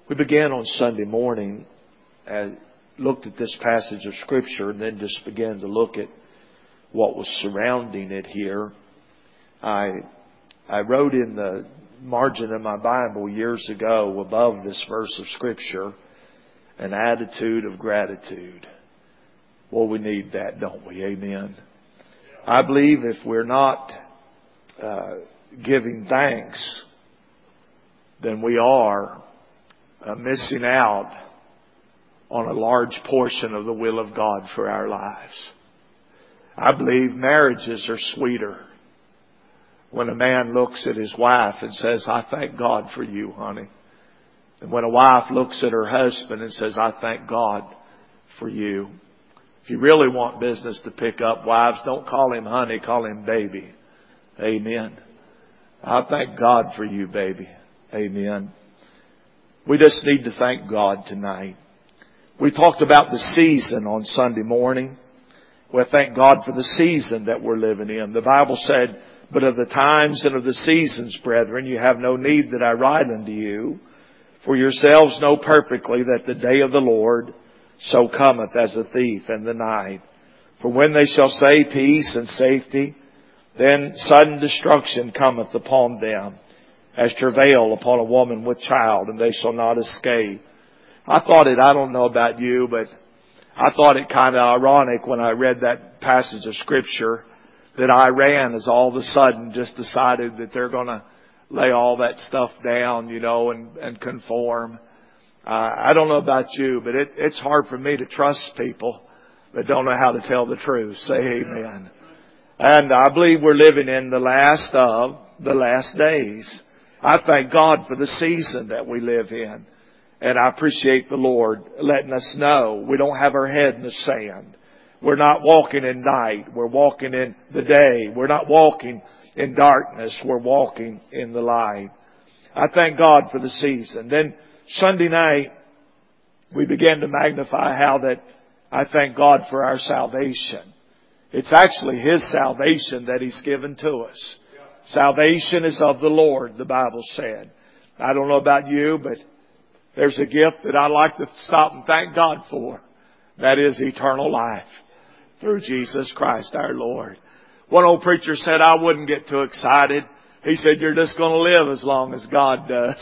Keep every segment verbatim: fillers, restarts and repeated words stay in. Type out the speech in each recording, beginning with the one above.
We began on Sunday morning and looked at this passage of Scripture and then just began to look at what was surrounding it here. I I wrote in the margin of my Bible years ago above this verse of Scripture, an attitude of gratitude. Well, we need that, don't we? Amen. I believe if we're not uh, giving thanks, then we are uh, missing out on a large portion of the will of God for our lives. I believe marriages are sweeter when a man looks at his wife and says, I thank God for you, honey. And when a wife looks at her husband and says, I thank God for you. If you really want business to pick up, wives, don't call him honey, call him baby. Amen. I thank God for you, baby. Amen. We just need to thank God tonight. We talked about the season on Sunday morning. We thank God for the season that we're living in. The Bible said, but of the times and of the seasons, brethren, you have no need that I write unto you. For yourselves know perfectly that the day of the Lord so cometh as a thief in the night. For when they shall say peace and safety, then sudden destruction cometh upon them, as travail upon a woman with child, and they shall not escape. I thought it, I don't know about you, but I thought it kind of ironic when I read that passage of Scripture that Iran has all of a sudden just decided that they're going to lay all that stuff down, you know, and, and conform. Uh, I don't know about you, but it, it's hard for me to trust people that don't know how to tell the truth. Say amen. And I believe we're living in the last of the last days. I thank God for the season that we live in. And I appreciate the Lord letting us know we don't have our head in the sand. We're not walking in night. We're walking in the day. We're not walking in darkness. We're walking in the light. I thank God for the season. Then Sunday night, we began to magnify how that I thank God for our salvation. It's actually His salvation that He's given to us. Salvation is of the Lord, the Bible said. I don't know about you, but there's a gift that I like to stop and thank God for. That is eternal life through Jesus Christ our Lord. One old preacher said, I wouldn't get too excited. He said, you're just going to live as long as God does.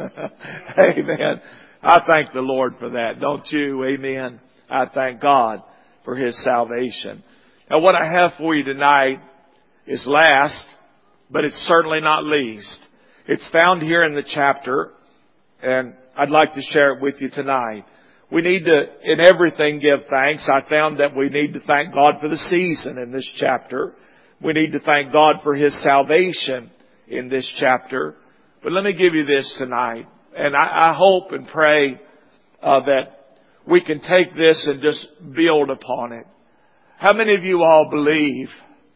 Amen. I thank the Lord for that. Don't you? Amen. I thank God for His salvation. Now what I have for you tonight is last, but it's certainly not least. It's found here in the chapter, and I'd like to share it with you tonight. We need to, in everything, give thanks. I found that we need to thank God for the season in this chapter. We need to thank God for His salvation in this chapter. But let me give you this tonight. And I, I hope and pray uh, that we can take this and just build upon it. How many of you all believe?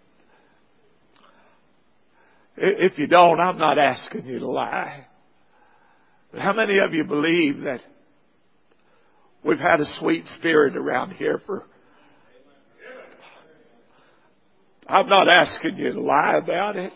If you don't, I'm not asking you to lie. But how many of you believe that we've had a sweet spirit around here for... I'm not asking you to lie about it.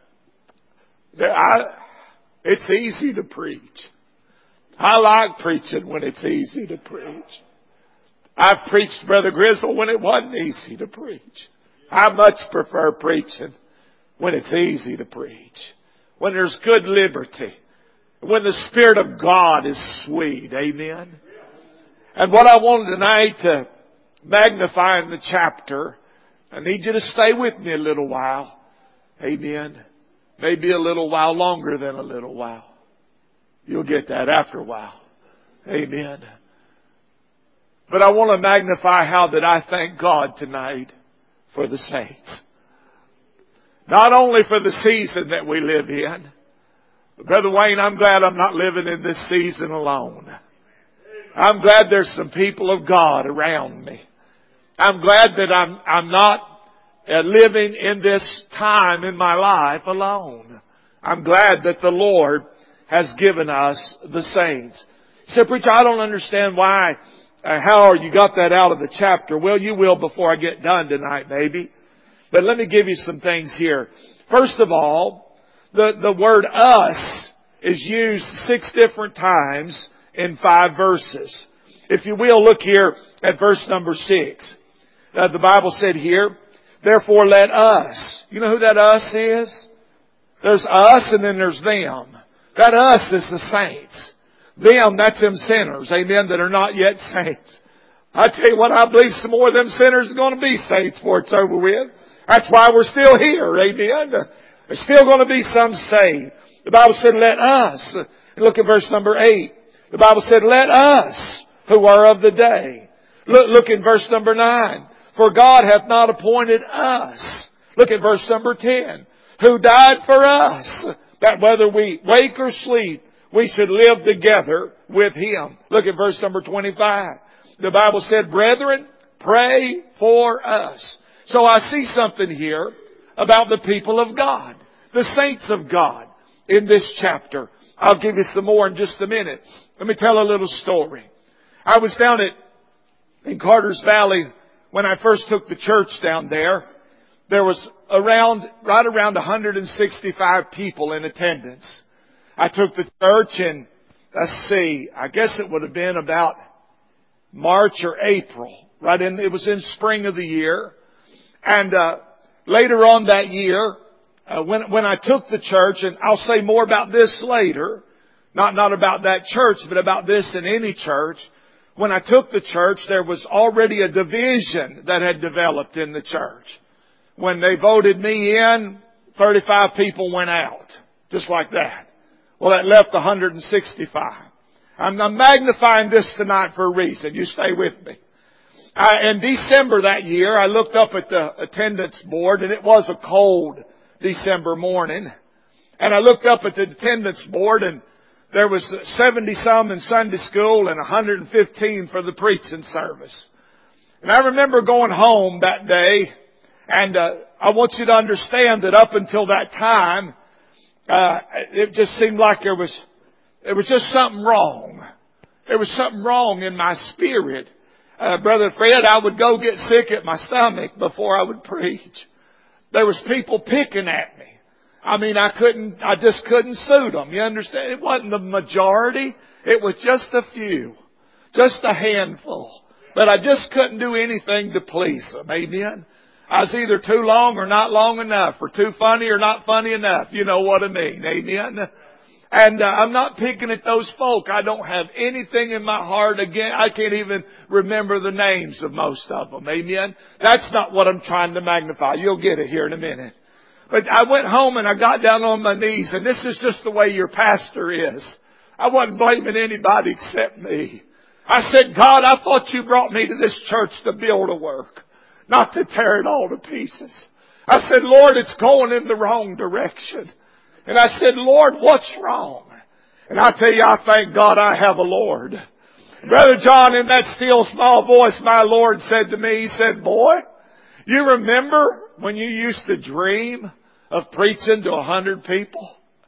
I, it's easy to preach. I like preaching when it's easy to preach. I've preached Brother Grizzle when it wasn't easy to preach. I much prefer preaching when it's easy to preach. When there's good liberty. When the Spirit of God is sweet. Amen. And what I want tonight to magnify in the chapter, I need you to stay with me a little while. Amen. Maybe a little while longer than a little while. You'll get that after a while. Amen. But I want to magnify how that I thank God tonight for the saints. Not only for the season that we live in. But Brother Wayne, I'm glad I'm not living in this season alone. I'm glad there's some people of God around me. I'm glad that I'm, I'm not uh, living in this time in my life alone. I'm glad that the Lord has given us the saints. You say, preacher, I don't understand why, uh, how you got that out of the chapter. Well, you will before I get done tonight, maybe. But let me give you some things here. First of all, the, the word us is used six different times in five verses. If you will, look here at verse number six. Uh, the Bible said here, therefore let us. You know who that us is? There's us and then there's them. That us is the saints. Them, that's them sinners, amen, that are not yet saints. I tell you what, I believe some more of them sinners are going to be saints before it's over with. That's why we're still here, amen. There's still going to be some saved. The Bible said, let us. And look at verse number eight. The Bible said, let us, who are of the day. Look, look at verse number nine. For God hath not appointed us. Look at verse number ten. Who died for us, that whether we wake or sleep, we should live together with Him. Look at verse number twenty-five. The Bible said, brethren, pray for us. So I see something here about the people of God, the saints of God in this chapter. I'll give you some more in just a minute. Let me tell a little story. I was down at, in Carter's Valley when I first took the church down there. There was around, right around one hundred sixty-five people in attendance. I took the church in, let's see, I guess it would have been about March or April. Right in, it was in spring of the year. And, uh, later on that year, uh, when, when I took the church, and I'll say more about this later, not, not about that church, but about this in any church. When I took the church, there was already a division that had developed in the church. When they voted me in, thirty-five people went out. Just like that. Well, that left one hundred sixty-five. I'm, I'm magnifying this tonight for a reason. You stay with me. Uh, in December that year, I looked up at the attendance board, and it was a cold December morning. And I looked up at the attendance board, and there was seventy some in Sunday school and one hundred fifteen for the preaching service. And I remember going home that day, and uh, I want you to understand that up until that time, uh, it just seemed like there was, there was just something wrong. There was something wrong in my spirit. Uh, Brother Fred, I would go get sick at my stomach before I would preach. There was people picking at me. I mean, I couldn't, I just couldn't suit them. You understand? It wasn't the majority. It was just a few. Just a handful. But I just couldn't do anything to please them. Amen? I was either too long or not long enough, or too funny or not funny enough. You know what I mean. Amen? And uh, I'm not picking at those folk. I don't have anything in my heart again. I can't even remember the names of most of them. Amen? That's not what I'm trying to magnify. You'll get it here in a minute. But I went home and I got down on my knees, and this is just the way your pastor is. I wasn't blaming anybody except me. I said, God, I thought you brought me to this church to build a work, not to tear it all to pieces. I said, Lord, it's going in the wrong direction. And I said, Lord, what's wrong? And I tell you, I thank God I have a Lord. Brother John, in that still small voice, my Lord said to me, He said, boy, you remember when you used to dream of preaching to a hundred people?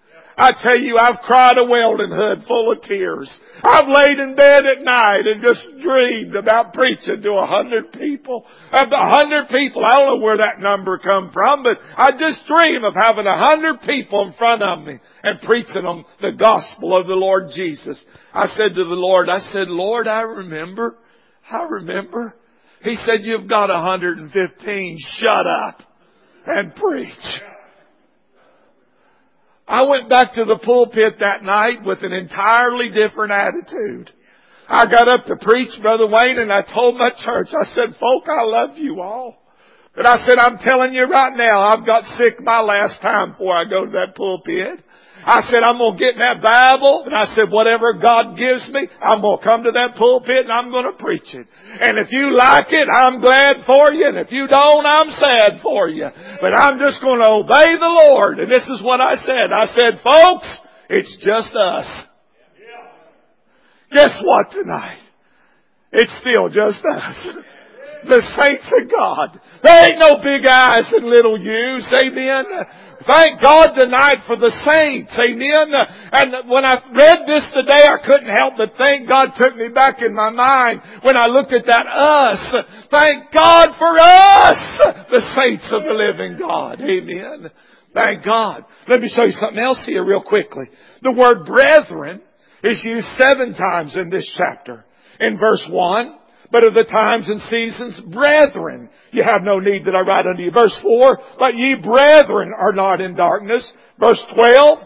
I tell you, I've cried a welding hood full of tears. I've laid in bed at night and just dreamed about preaching to a hundred people. A hundred people, I don't know where that number come from, but I just dream of having a hundred people in front of me and preaching them the gospel of the Lord Jesus. I said to the Lord, I said, Lord, I remember. I remember. He said, you've got one hundred fifteen. Shut up and preach. I went back to the pulpit that night with an entirely different attitude. I got up to preach, Brother Wayne, and I told my church, I said, folk, I love you all. And I said, I'm telling you right now, I've got sick my last time before I go to that pulpit. I said, I'm going to get in that Bible, and I said, whatever God gives me, I'm going to come to that pulpit and I'm going to preach it. And if you like it, I'm glad for you, and if you don't, I'm sad for you. But I'm just going to obey the Lord. And this is what I said. I said, folks, it's just us. Guess what tonight? It's still just us. The saints of God. There ain't no big eyes and little U's. Amen. Thank God tonight for the saints. Amen. And when I read this today, I couldn't help but think God took me back in my mind when I looked at that us. Thank God for us, the saints of the living God. Amen. Thank God. Let me show you something else here real quickly. The word brethren is used seven times in this chapter. In verse one, but of the times and seasons, brethren, you have no need that I write unto you. Verse four, but ye brethren are not in darkness. Verse twelve,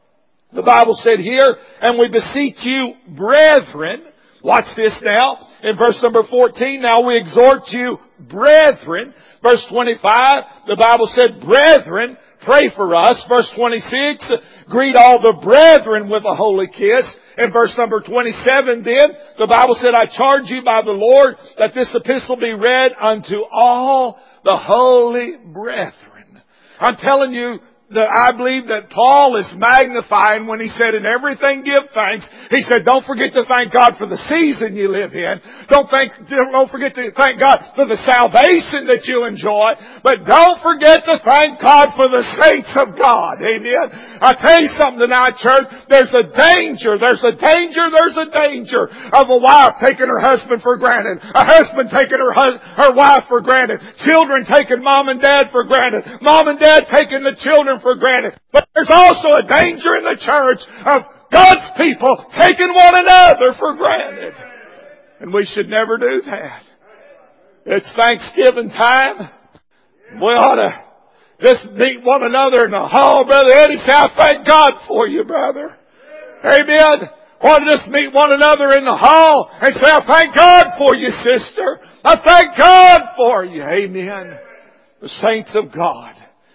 the Bible said here, and we beseech you, brethren. Watch this now. In verse number fourteen, now we exhort you, brethren. Verse twenty-five, the Bible said, brethren, pray for us. Verse twenty-six, greet all the brethren with a holy kiss. In verse number twenty-seven then, the Bible said, I charge you by the Lord that this epistle be read unto all the holy brethren. I'm telling you, that I believe that Paul is magnifying when he said, in everything give thanks. He said, don't forget to thank God for the season you live in. Don't thank, don't forget to thank God for the salvation that you enjoy. But don't forget to thank God for the saints of God. Amen. I tell you something tonight, church. There's a danger. There's a danger. There's a danger of a wife taking her husband for granted. A husband taking her hus- her wife for granted. Children taking mom and dad for granted. Mom and dad taking the children for granted. But there's also a danger in the church of God's people taking one another for granted. And we should never do that. It's Thanksgiving time. We ought to just meet one another in the hall, Brother Eddie. Say, I thank God for you, brother. Amen. Want to just meet one another in the hall and say, I thank God for you, sister. I thank God for you. Amen. The saints of God.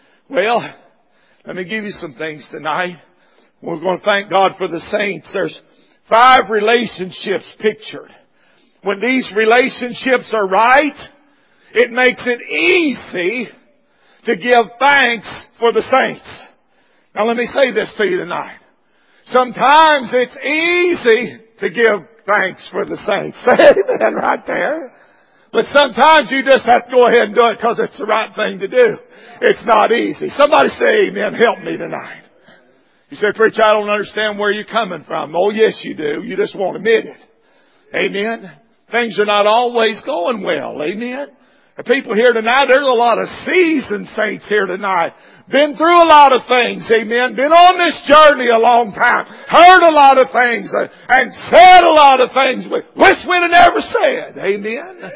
Well, let me give you some things tonight. We're going to thank God for the saints. There's five relationships pictured. When these relationships are right, it makes it easy to give thanks for the saints. Now let me say this to you tonight. Sometimes it's easy to give thanks for the saints. Amen right there. But sometimes you just have to go ahead and do it because it's the right thing to do. It's not easy. Somebody say amen. Help me tonight. You say, preacher, I don't understand where you're coming from. Oh, yes, you do. You just won't admit it. Amen. Things are not always going well. Amen. The people here tonight, there's a lot of seasoned saints here tonight. Been through a lot of things. Amen. Been on this journey a long time. Heard a lot of things and said a lot of things we wish we'd have never said. Amen.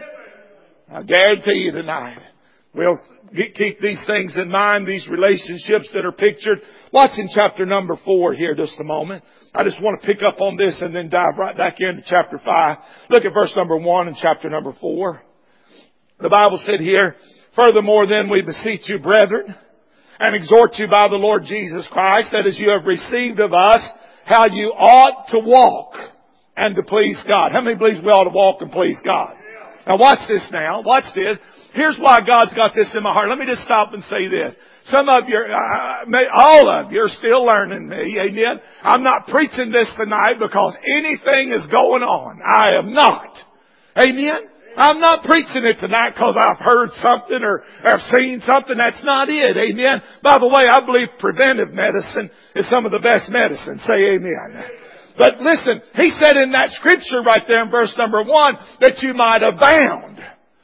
I guarantee you tonight, we'll keep these things in mind, these relationships that are pictured. Watch in chapter number four here just a moment. I just want to pick up on this and then dive right back into chapter five. Look at verse number one in chapter number four. The Bible said here, furthermore then we beseech you, brethren, and exhort you by the Lord Jesus Christ, that as you have received of us, how you ought to walk and to please God. How many believes we ought to walk and please God? Now watch this now. Watch this. Here's why God's got this in my heart. Let me just stop and say this. Some of you, uh, all of you are still learning me. Amen. I'm not preaching this tonight because anything is going on. I am not. Amen. I'm not preaching it tonight because I've heard something or have seen something. That's not it. Amen. By the way, I believe preventive medicine is some of the best medicine. Say amen. But listen, he said in that scripture right there in verse number one that you might abound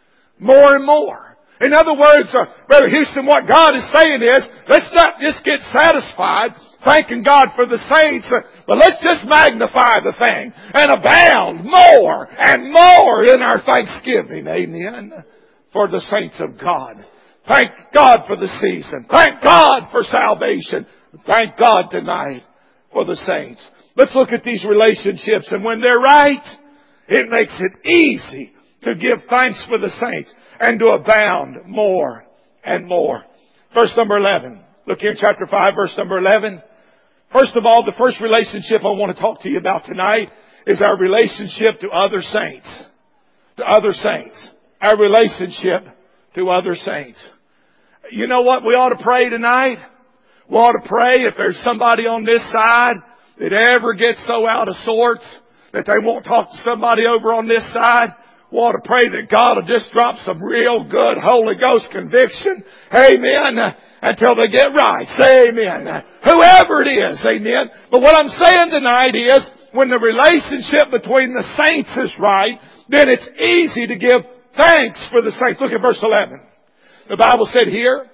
more and more. In other words, uh, Brother Houston, what God is saying is, let's not just get satisfied thanking God for the saints, uh, but let's just magnify the thing and abound more and more in our thanksgiving. Amen. For the saints of God. Thank God for the season. Thank God for salvation. Thank God tonight for the saints. Let's look at these relationships, and when they're right, it makes it easy to give thanks for the saints and to abound more and more. Verse number eleven. Look here in chapter five, verse number eleven. First of all, the first relationship I want to talk to you about tonight is our relationship to other saints. To other saints. Our relationship to other saints. You know what we ought to pray tonight? We ought to pray if there's somebody on this side that ever gets so out of sorts that they won't talk to somebody over on this side. We ought to pray that God will just drop some real good Holy Ghost conviction. Amen. Until they get right. Say amen. Whoever it is. Amen. But what I'm saying tonight is when the relationship between the saints is right, then it's easy to give thanks for the saints. Look at verse eleven. The Bible said here,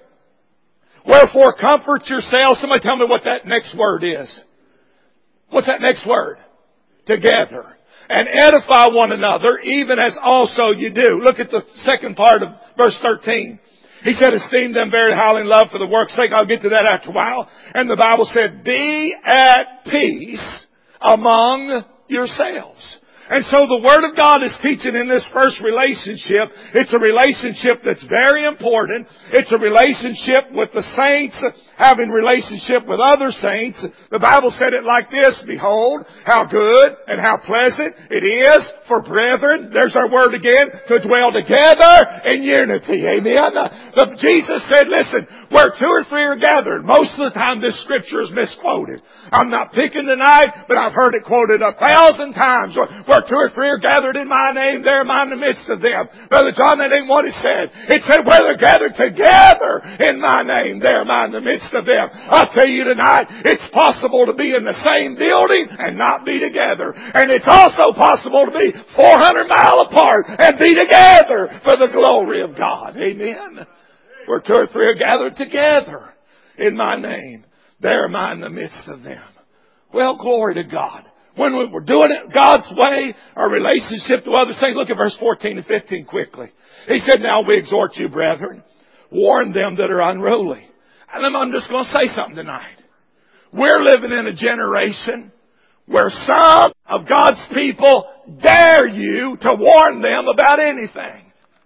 wherefore comfort yourselves. Somebody tell me what that next word is. What's that next word? together and edify one another, even as also you do. Look at the second part of verse thirteen. He said, esteem them very highly in love for the work's sake. I'll get to that after a while. And the Bible said, be at peace among yourselves. And so the Word of God is teaching in this first relationship. It's a relationship that's very important. It's a relationship with the saints having relationship with other saints. The Bible said it like this, behold, how good and how pleasant it is for brethren, there's our word again, to dwell together in unity. Amen. The, Jesus said, listen, where two or three are gathered, most of the time this scripture is misquoted. I'm not picking tonight, but I've heard it quoted a thousand times. Where two or three are gathered in my name, there am I in the midst of them. Brother John, that ain't what it said. It said, where they're gathered together in my name, there am I in the midst of them. I'll tell you tonight, it's possible to be in the same building and not be together. And it's also possible to be four hundred miles apart and be together for the glory of God. Amen. Where two or three are gathered together in my name, there am I in the midst of them. Well, glory to God. When we were doing it God's way, our relationship to other saints, look at verse fourteen and fifteen quickly. He said, now we exhort you, brethren, warn them that are unruly. And I'm just going to say something tonight. We're living in a generation where some of God's people dare you to warn them about anything.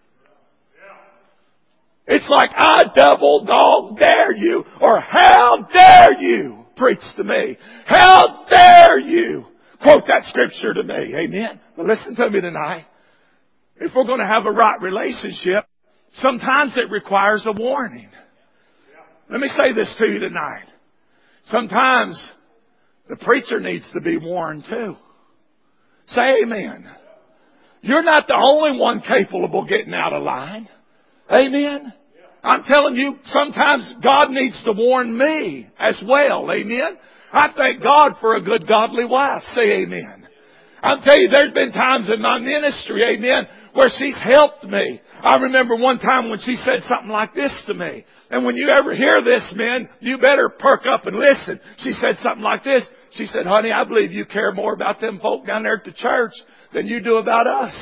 It's like, I double dog dare you, or how dare you preach to me? How dare you quote that scripture to me? Amen. But listen to me tonight. If we're going to have a right relationship, sometimes it requires a warning. Let me say this to you tonight. Sometimes the preacher needs to be warned too. Say amen. You're not the only one capable of getting out of line. Amen. I'm telling you, sometimes God needs to warn me as well. Amen. I thank God for a good godly wife. Say amen. I'll tell you, there's been times in my ministry, amen, where she's helped me. I remember one time when she said something like this to me. And when you ever hear this, men, you better perk up and listen. She said something like this. She said, honey, I believe you care more about them folk down there at the church than you do about us.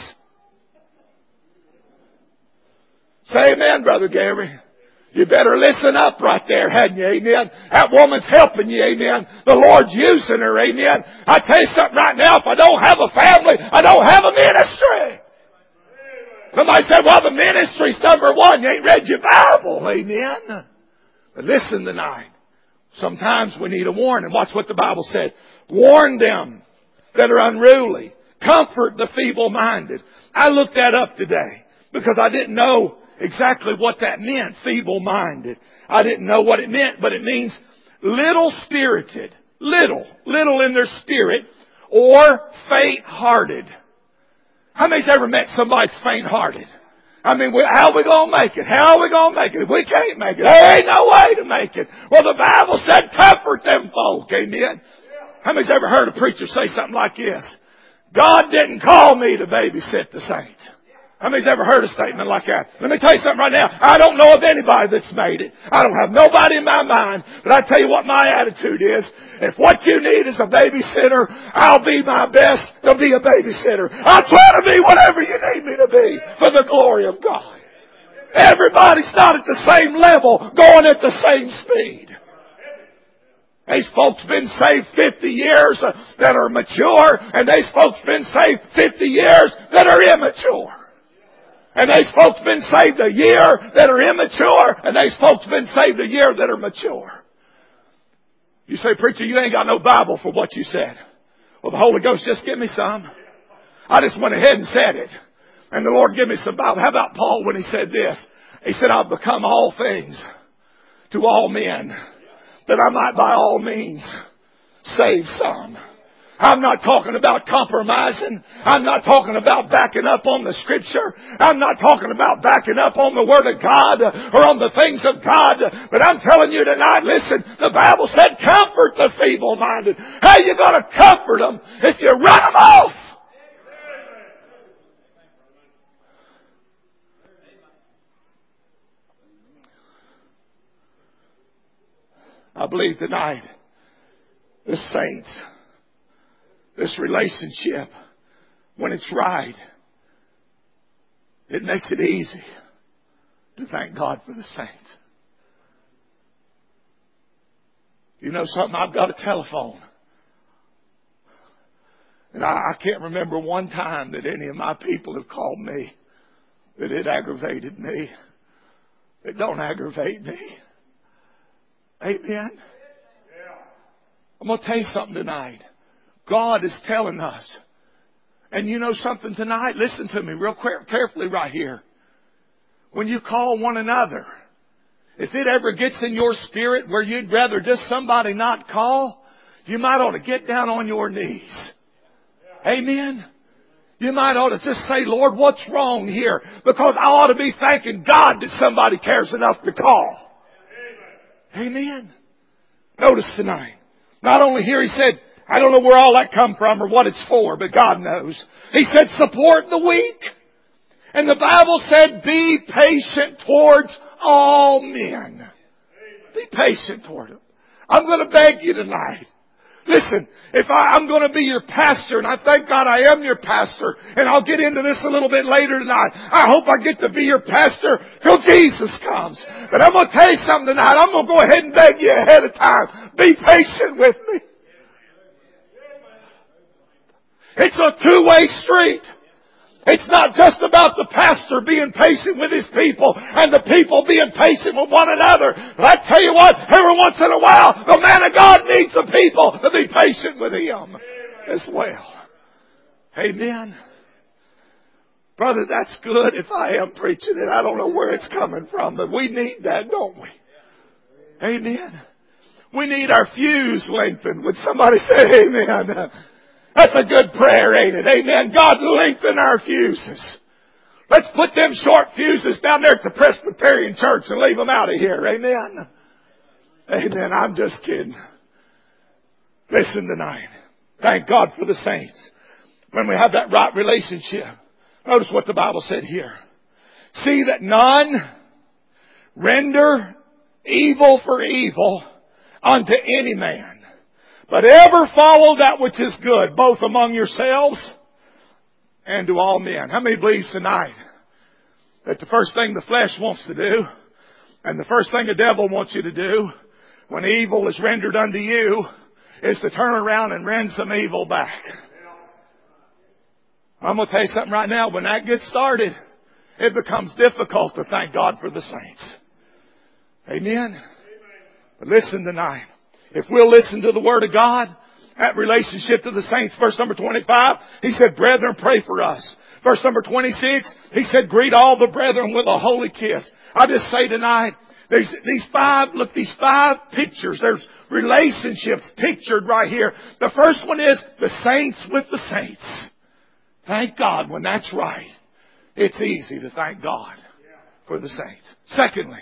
Say amen, Brother Gary. You better listen up right there, hadn't you? Amen. That woman's helping you. Amen. The Lord's using her. Amen. I tell you something right now. If I don't have a family, I don't have a ministry. Somebody said, well, the ministry's number one. You ain't read your Bible. Amen. But listen tonight. Sometimes we need a warning. Watch what the Bible said. Warn them that are unruly. Comfort the feeble-minded. I looked that up today because I didn't know exactly what that meant, feeble-minded. I didn't know what it meant, but it means little-spirited. Little. Little in their spirit. Or faint-hearted. How many's ever met somebody that's faint-hearted? I mean, how are we going to make it? How are we going to make it? If we can't make it, there ain't no way to make it. Well, the Bible said comfort them folk. Amen. How many's ever heard a preacher say something like this? God didn't call me to babysit the saints. How many's ever heard a statement like that? Let me tell you something right now. I don't know of anybody that's made it. I don't have nobody in my mind. But I tell you what my attitude is. If what you need is a babysitter, I'll be my best to be a babysitter. I'll try to be whatever you need me to be for the glory of God. Everybody's not at the same level, going at the same speed. These folks been saved fifty years that are mature, and these folks been saved fifty years that are immature. And these folks been saved a year that are immature, and these folks been saved a year that are mature. You say, preacher, you ain't got no Bible for what you said. Well, the Holy Ghost just give me some. I just went ahead and said it. And the Lord give me some Bible. How about Paul when he said this? He said, I've become all things to all men, that I might by all means save some. I'm not talking about compromising. I'm not talking about backing up on the Scripture. I'm not talking about backing up on the Word of God or on the things of God. But I'm telling you tonight, listen, the Bible said comfort the feeble-minded. How you going to comfort them if you run them off? I believe tonight the saints This relationship, when it's right, it makes it easy to thank God for the saints. You know something? I've got a telephone. And I, I can't remember one time that any of my people have called me that it aggravated me. It don't aggravate me. Amen. I'm going to tell you something tonight. God is telling us. And you know something tonight? Listen to me real carefully right here. When you call one another, if it ever gets in your spirit where you'd rather just somebody not call, you might ought to get down on your knees. Amen. You might ought to just say, Lord, what's wrong here? Because I ought to be thanking God that somebody cares enough to call. Amen. Notice tonight. Not only here, he said, I don't know where all that come from or what it's for, but God knows. He said, support the weak. And the Bible said, be patient towards all men. Be patient toward them. I'm going to beg you tonight. Listen, if I, I'm going to be your pastor, and I thank God I am your pastor, and I'll get into this a little bit later tonight. I hope I get to be your pastor till Jesus comes. But I'm going to tell you something tonight. I'm going to go ahead and beg you ahead of time. Be patient with me. It's a two-way street. It's not just about the pastor being patient with his people and the people being patient with one another. But I tell you what, every once in a while, the man of God needs the people to be patient with him as well. Amen. Brother, that's good if I am preaching it. I don't know where it's coming from, but we need that, don't we? Amen. We need our fuse lengthened. Would somebody say amen? That's a good prayer, ain't it? Amen. God, lengthen our fuses. Let's put them short fuses down there at the Presbyterian Church and leave them out of here. Amen. Amen. I'm just kidding. Listen tonight. Thank God for the saints. When we have that right relationship. Notice what the Bible said here. See that none render evil for evil unto any man. But ever follow that which is good, both among yourselves and to all men. How many believes tonight that the first thing the flesh wants to do, and the first thing the devil wants you to do, when evil is rendered unto you, is to turn around and rend some evil back? I'm going to tell you something right now. When that gets started, it becomes difficult to thank God for the saints. Amen? But listen tonight. If we'll listen to the Word of God, that relationship to the saints, verse number twenty-five, he said, brethren, pray for us. Verse number twenty-six, he said, greet all the brethren with a holy kiss. I just say tonight, there's these five, look, these five pictures. There's relationships pictured right here. The first one is the saints with the saints. Thank God when that's right. It's easy to thank God for the saints. Secondly,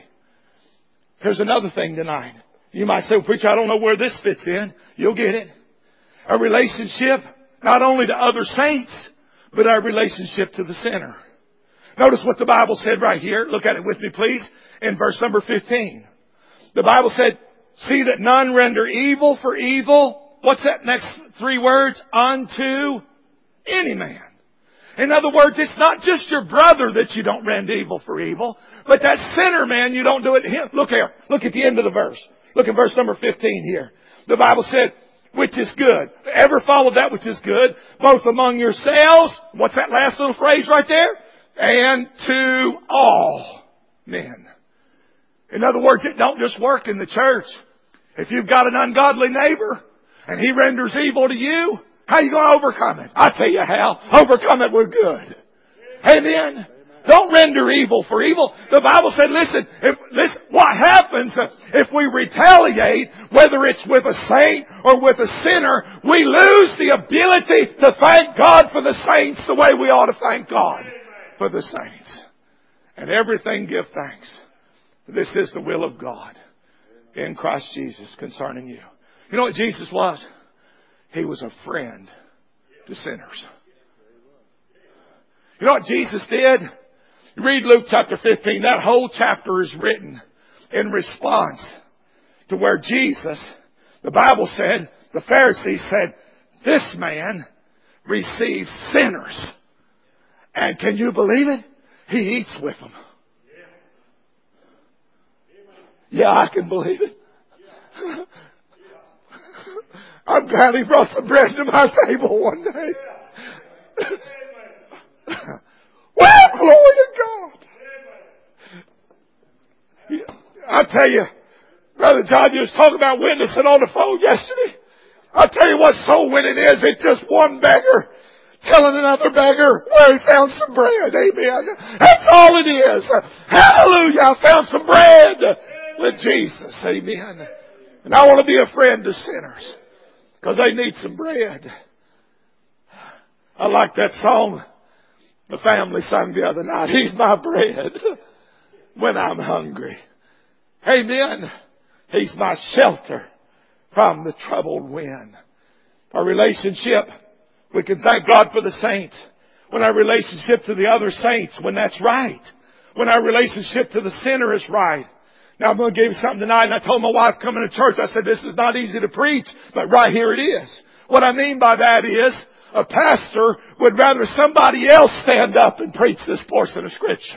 here's another thing tonight. You might say, well, preacher, I don't know where this fits in. You'll get it. A relationship not only to other saints, but our relationship to the sinner. Notice what the Bible said right here. Look at it with me, please. In verse number fifteen. The Bible said, see that none render evil for evil. What's that next three words? Unto any man. In other words, it's not just your brother that you don't rend evil for evil, but that sinner man, you don't do it to him. Look here. Look at the end of the verse. Look at verse number fifteen here. The Bible said, which is good. Ever follow that which is good, both among yourselves. What's that last little phrase right there? And to all men. In other words, it don't just work in the church. If you've got an ungodly neighbor and he renders evil to you, how are you going to overcome it? I'll tell you how. Overcome it with good. Amen. Don't render evil for evil. The Bible said, listen, if, listen, what happens if we retaliate, whether it's with a saint or with a sinner, we lose the ability to thank God for the saints the way we ought to thank God for the saints. And everything give thanks. This is the will of God in Christ Jesus concerning you. You know what Jesus was? He was a friend to sinners. You know what Jesus did? You read Luke chapter fifteen. That whole chapter is written in response to where Jesus, the Bible said, the Pharisees said, This man receives sinners. And can you believe it? He eats with them. Yeah, I can believe it. I'm glad he brought some bread to my table one day. Well, glory to God. I tell you, Brother John, you was talking about witnessing on the phone yesterday. I tell you what soul winning is. It's just one beggar telling another beggar where he found some bread. Amen. That's all it is. Hallelujah. I found some bread with Jesus. Amen. And I want to be a friend to sinners because they need some bread. I like that song the family sung the other night. He's my bread when I'm hungry. Amen. He's my shelter from the troubled wind. Our relationship, we can thank God for the saints. When our relationship to the other saints, when that's right. When our relationship to the sinner is right. Now I'm going to give you something tonight, and I told my wife coming to church, I said, this is not easy to preach, but right here it is. What I mean by that is, a pastor would rather somebody else stand up and preach this portion of Scripture.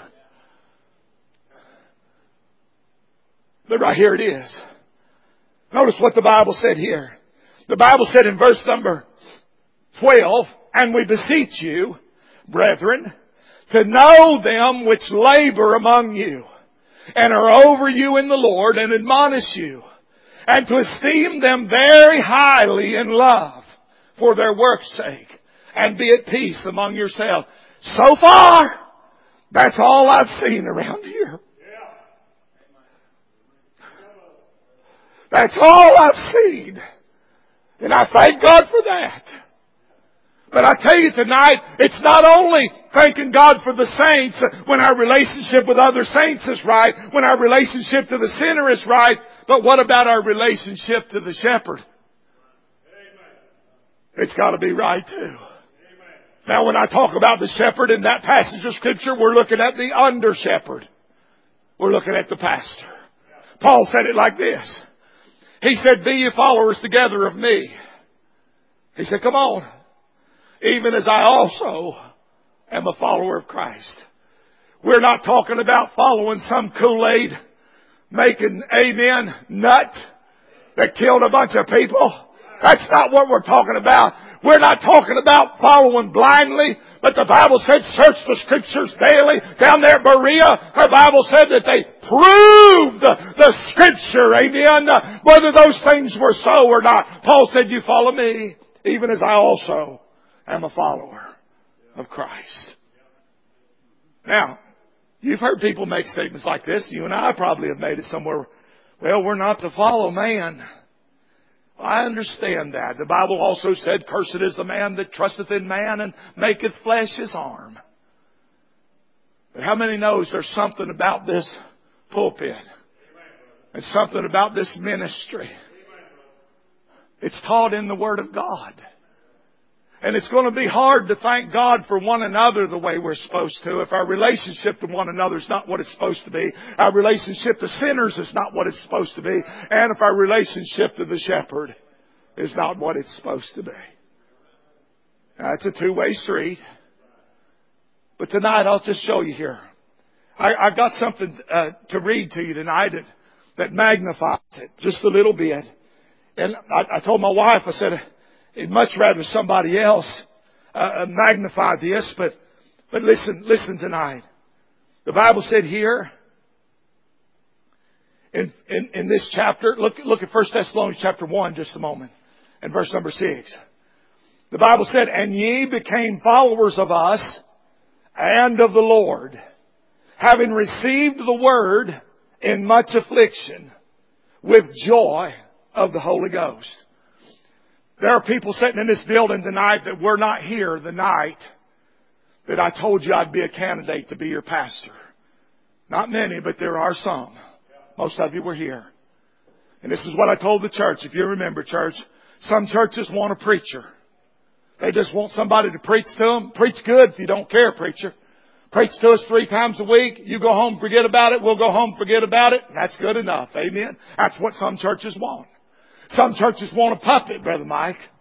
But right here it is. Notice what the Bible said here. The Bible said in verse number twelve, and we beseech you, brethren, to know them which labor among you, and are over you in the Lord, and admonish you, and to esteem them very highly in love for their work's sake, and be at peace among yourselves. So far, that's all I've seen around here. That's all I've seen. And I thank God for that. But I tell you tonight, it's not only thanking God for the saints when our relationship with other saints is right, when our relationship to the sinner is right, but what about our relationship to the shepherd? It's got to be right too. Now when I talk about the shepherd in that passage of Scripture, we're looking at the under shepherd. We're looking at the pastor. Paul said it like this. He said, be ye followers together of me. He said, come on. Even as I also am a follower of Christ. We're not talking about following some Kool-Aid making amen nut that killed a bunch of people. That's not what we're talking about. We're not talking about following blindly, but the Bible said search the Scriptures daily. Down there at Berea, the Bible said that they proved the, the Scripture, amen, whether those things were so or not. Paul said, you follow me, even as I also am a follower of Christ. Now, you've heard people make statements like this. You and I probably have made it somewhere. Well, we're not to follow man. I understand that. The Bible also said, cursed is the man that trusteth in man and maketh flesh his arm. But how many knows there's something about this pulpit and something about this ministry? It's taught in the Word of God. And it's going to be hard to thank God for one another the way we're supposed to if our relationship to one another is not what it's supposed to be. Our relationship to sinners is not what it's supposed to be. And if our relationship to the shepherd is not what it's supposed to be. Now, it's a two-way street. But tonight I'll just show you here. I, I've got something uh, to read to you tonight that, that magnifies it just a little bit. And I, I told my wife, I said, I'd much rather somebody else uh, magnify this, but but listen, listen tonight. The Bible said here in in, in this chapter, look look at First Thessalonians chapter one, just a moment, and verse number six. The Bible said, "And ye became followers of us and of the Lord, having received the word in much affliction, with joy of the Holy Ghost." There are people sitting in this building tonight that were not here the night that I told you I'd be a candidate to be your pastor. Not many, but there are some. Most of you were here. And this is what I told the church. If you remember, church, some churches want a preacher. They just want somebody to preach to them. Preach good if you don't care, preacher. Preach to us three times a week. You go home, forget about it. We'll go home, forget about it. That's good enough. Amen. That's what some churches want. Some churches want a puppet, Brother Mike.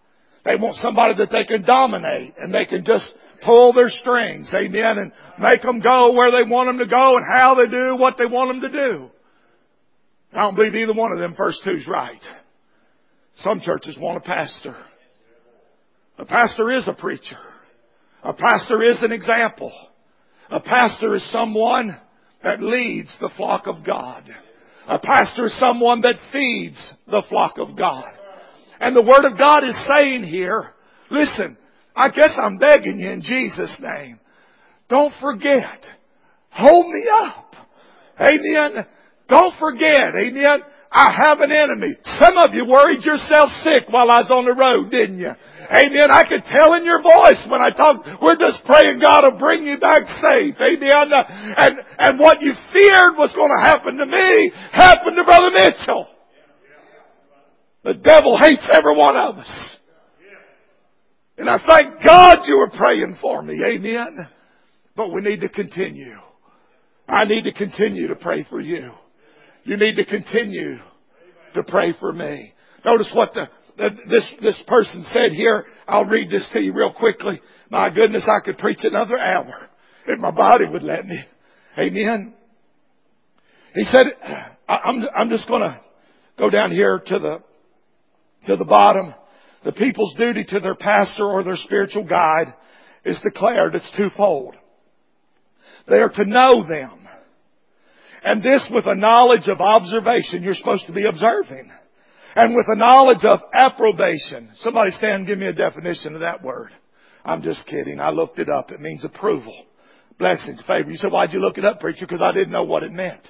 They want somebody that they can dominate and they can just pull their strings, amen, and make them go where they want them to go and how they do what they want them to do. I don't believe either one of them first two's right. Some churches want a pastor. A pastor is a preacher. A pastor is an example. A pastor is someone that leads the flock of God. A pastor is someone that feeds the flock of God. And the Word of God is saying here, listen, I guess I'm begging you in Jesus' name, don't forget. Hold me up. Amen. Don't forget. Amen. I have an enemy. Some of you worried yourself sick while I was on the road, didn't you? Amen. I could tell in your voice when I talk, we're just praying God will bring you back safe. Amen. And, and what you feared was going to happen to me happened to Brother Mitchell. The devil hates every one of us. And I thank God you were praying for me. Amen. But we need to continue. I need to continue to pray for you. You need to continue to pray for me. Notice what the, the this this person said here. I'll read this to you real quickly. My goodness, I could preach another hour if my body would let me. Amen. He said, I'm I'm just going to go down here to the to the bottom. The people's duty to their pastor or their spiritual guide is declared. It's twofold. They are to know them. And this with a knowledge of observation. You're supposed to be observing. And with a knowledge of approbation. Somebody stand and give me a definition of that word. I'm just kidding. I looked it up. It means approval. Blessings, favor. You said, why'd you look it up, preacher? Because I didn't know what it meant.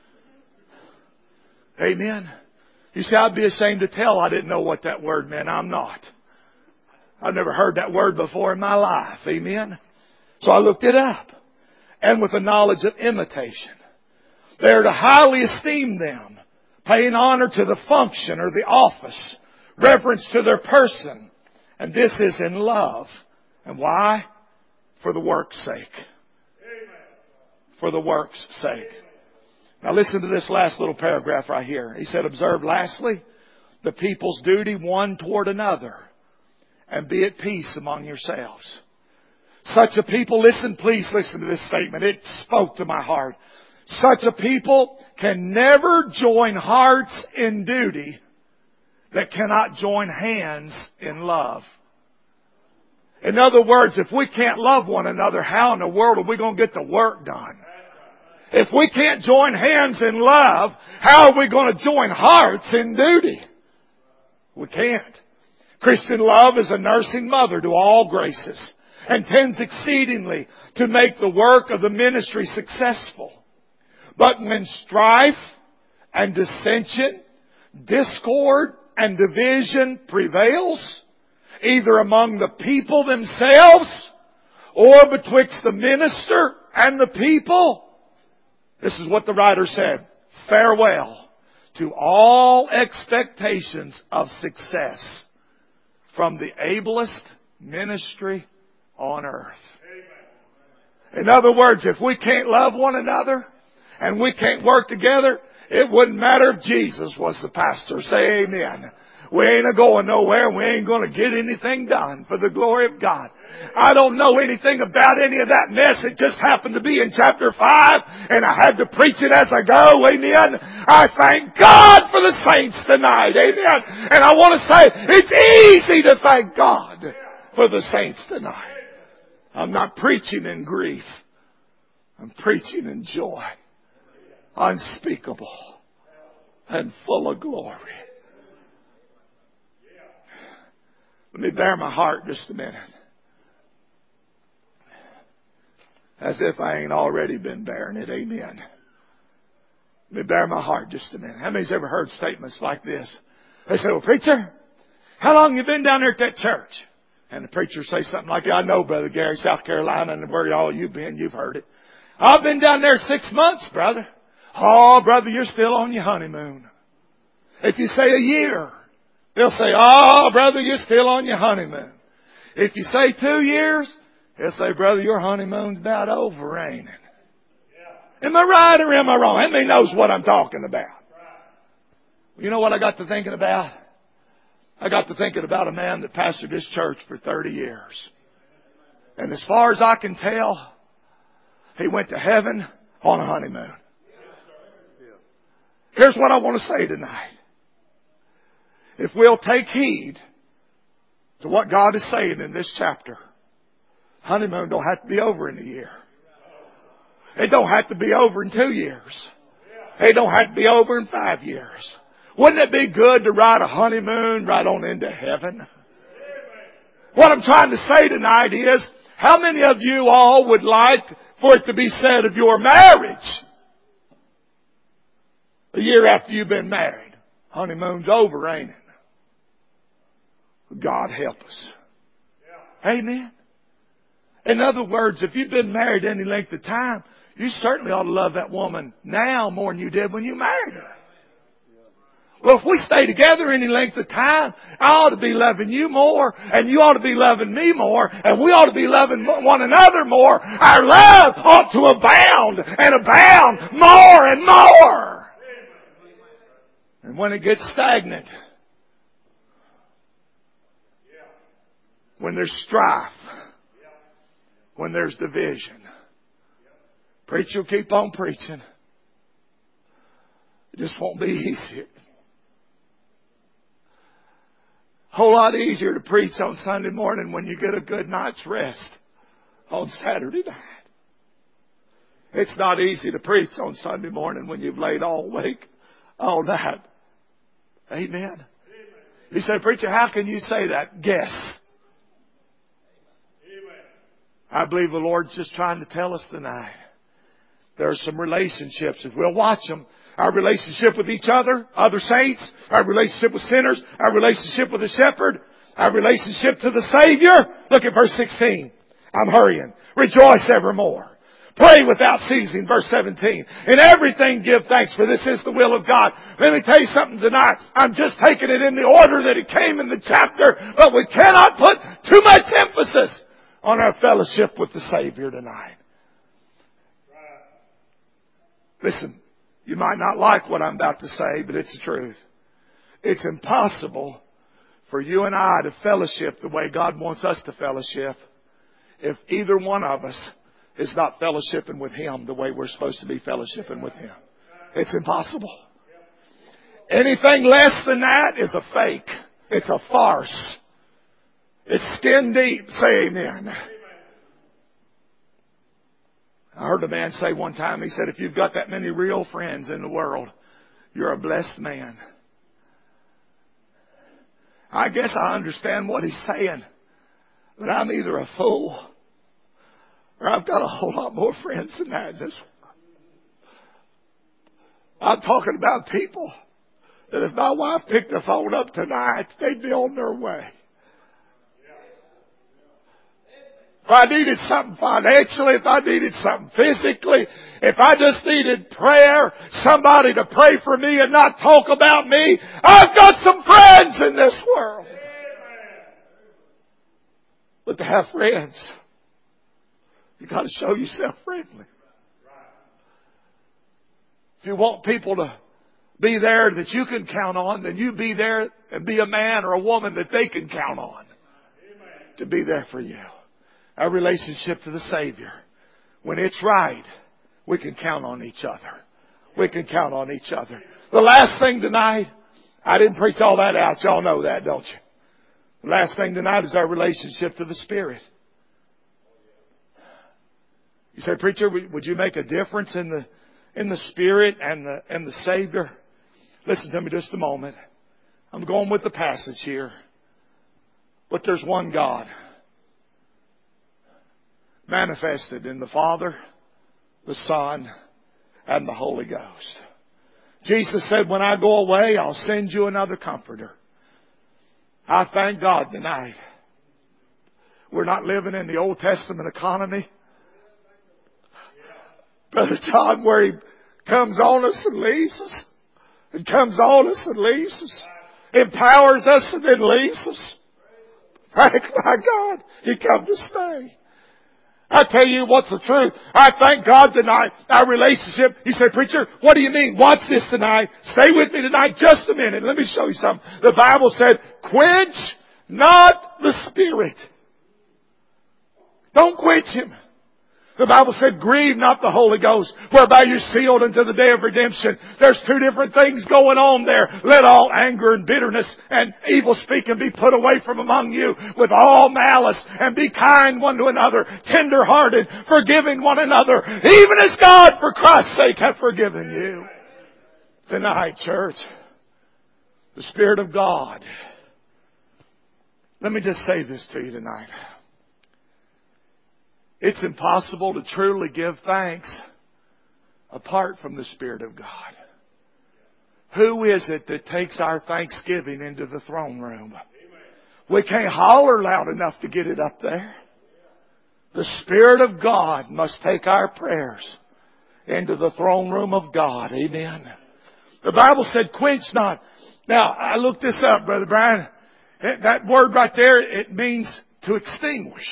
Amen. You say, I'd be ashamed to tell I didn't know what that word meant. I'm not. I've never heard that word before in my life. Amen. So I looked it up. And with a knowledge of imitation. They're to highly esteem them, paying honor to the function or the office, reverence to their person. And this is in love. And why? For the work's sake. For the work's sake. Now listen to this last little paragraph right here. He said, observe lastly, the people's duty one toward another, and be at peace among yourselves. Such a people, listen, please listen to this statement. It spoke to my heart. Such a people can never join hearts in duty that cannot join hands in love. In other words, if we can't love one another, how in the world are we going to get the work done? If we can't join hands in love, how are we going to join hearts in duty? We can't. Christian love is a nursing mother to all graces and tends exceedingly to make the work of the ministry successful. But when strife and dissension, discord and division prevails, either among the people themselves or betwixt the minister and the people, this is what the writer said, farewell to all expectations of success from the ablest ministry on earth. In other words, if we can't love one another and we can't work together, it wouldn't matter if Jesus was the pastor. Say amen. We ain't a going nowhere. We ain't going to get anything done for the glory of God. I don't know anything about any of that mess. It just happened to be in chapter five, and I had to preach it as I go. Amen. I thank God for the saints tonight. Amen. And I want to say, it's easy to thank God for the saints tonight. I'm not preaching in grief. I'm preaching in joy. Unspeakable and full of glory. Let me bare my heart just a minute. As if I ain't already been bearing it. Amen. Let me bare my heart just a minute. How many's ever heard statements like this? They say, well, preacher, how long you been down there at that church? And the preacher say something like, I know, Brother Gary, South Carolina, and where all you've been, you've heard it. I've been down there six months, brother. Oh, brother, you're still on your honeymoon. If you say a year, they'll say, oh, brother, you're still on your honeymoon. If you say two years, they'll say, brother, your honeymoon's about over, ain't it? Yeah. Am I right or am I wrong? How many knows what I'm talking about? Right. You know what I got to thinking about? I got to thinking about a man that pastored this church for thirty years. And as far as I can tell, he went to heaven on a honeymoon. Here's what I want to say tonight. If we'll take heed to what God is saying in this chapter, honeymoon don't have to be over in a year. It don't have to be over in two years. It don't have to be over in five years. Wouldn't it be good to ride a honeymoon right on into heaven? What I'm trying to say tonight is, how many of you all would like for it to be said of your marriage a year after you've been married, honeymoon's over, ain't it? God help us. Amen. In other words, if you've been married any length of time, you certainly ought to love that woman now more than you did when you married her. Well, if we stay together any length of time, I ought to be loving you more, and you ought to be loving me more, and we ought to be loving one another more. Our love ought to abound and abound more and more. And when it gets stagnant, when there's strife, when there's division, preacher will keep on preaching. It just won't be easy. Whole lot easier to preach on Sunday morning when you get a good night's rest on Saturday night. It's not easy to preach on Sunday morning when you've laid all awake all night. Amen. You say, preacher, how can you say that? Guess. I believe the Lord's just trying to tell us tonight. There are some relationships, if we'll watch them, our relationship with each other, other saints, our relationship with sinners, our relationship with the shepherd, our relationship to the Savior. Look at verse sixteen. I'm hurrying. Rejoice evermore. Pray without ceasing. Verse seventeen. In everything give thanks, for this is the will of God. Let me tell you something tonight. I'm just taking it in the order that it came in the chapter, but we cannot put too much emphasis on our fellowship with the Savior tonight. Listen. You might not like what I'm about to say, but it's the truth. It's impossible for you and I to fellowship the way God wants us to fellowship if either one of us is not fellowshipping with Him the way we're supposed to be fellowshipping with Him. It's impossible. Anything less than that is a fake. It's a farce. It's skin deep. Say amen. I heard a man say one time, he said, if you've got that many real friends in the world, you're a blessed man. I guess I understand what he's saying, but I'm either a fool or I've got a whole lot more friends than that in this world. I'm talking about people that if my wife picked the phone up tonight, they'd be on their way. If I needed something financially, if I needed something physically, if I just needed prayer, somebody to pray for me and not talk about me, I've got some friends in this world. But to have friends, you've got to show yourself friendly. If you want people to be there that you can count on, then you be there and be a man or a woman that they can count on to be there for you. Our relationship to the Savior, when it's right, we can count on each other. We can count on each other. The last thing tonight, I didn't preach all that out. Y'all know that, don't you? The last thing tonight is our relationship to the Spirit. You say, preacher, would you make a difference in the in the Spirit and the and the Savior? Listen to me just a moment. I'm going with the passage here. But there's one God manifested in the Father, the Son, and the Holy Ghost. Jesus said, when I go away, I'll send you another comforter. I thank God tonight. We're not living in the Old Testament economy. Brother John, where He comes on us and leaves us. And comes on us and leaves us. Empowers us and then leaves us. Thank my God, He come to stay. I tell you what's the truth. I thank God tonight. Our relationship. You say, preacher, what do you mean? Watch this tonight. Stay with me tonight just a minute. Let me show you something. The Bible said, quench not the Spirit. Don't quench Him. The Bible said, grieve not the Holy Ghost, whereby you're sealed unto the day of redemption. There's two different things going on there. Let all anger and bitterness and evil speaking be put away from among you with all malice, and be kind one to another, tender-hearted, forgiving one another, even as God, for Christ's sake, hath forgiven you. Tonight, church, the Spirit of God. Let me just say this to you tonight. It's impossible to truly give thanks apart from the Spirit of God. Who is it that takes our thanksgiving into the throne room? We can't holler loud enough to get it up there. The Spirit of God must take our prayers into the throne room of God. Amen. The Bible said, quench not. Now, I looked this up, Brother Brian. That word right there, it means to extinguish.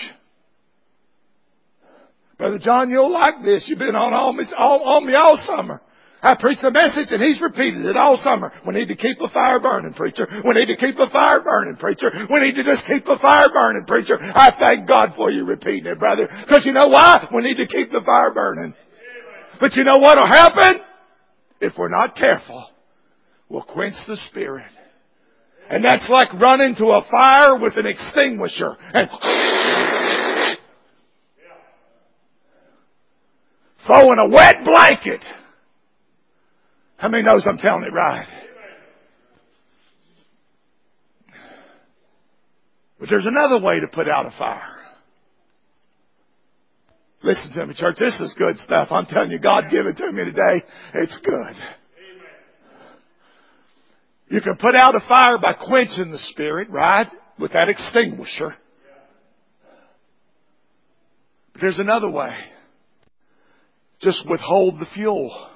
Brother John, you'll like this. You've been on, all, all, on me all summer. I preached the message and he's repeated it all summer. We need to keep the fire burning, preacher. We need to keep the fire burning, preacher. We need to just keep the fire burning, preacher. I thank God for you repeating it, brother. Because you know why? We need to keep the fire burning. But you know what will happen? If we're not careful, we'll quench the Spirit. And that's like running to a fire with an extinguisher and throwing a wet blanket. How many knows I'm telling it right? But there's another way to put out a fire. Listen to me, church. This is good stuff. I'm telling you, God gave it to me today. It's good. You can put out a fire by quenching the Spirit, right? With that extinguisher. But there's another way. Just withhold the fuel.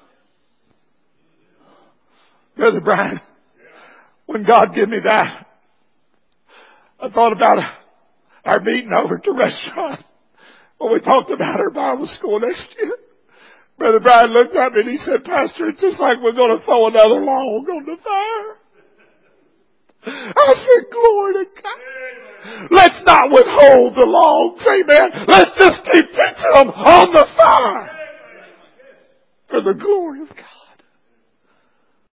Brother Brian, when God gave me that, I thought about our meeting over at the restaurant when we talked about our Bible school next year. Brother Brian looked at me and he said, Pastor, it's just like we're going to throw another log on the fire. I said, glory to God. Let's not withhold the logs, amen. Let's just keep pitching them on the fire for the glory of God.